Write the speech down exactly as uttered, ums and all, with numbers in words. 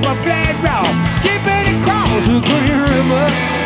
a flat rock, skipping across the Green River.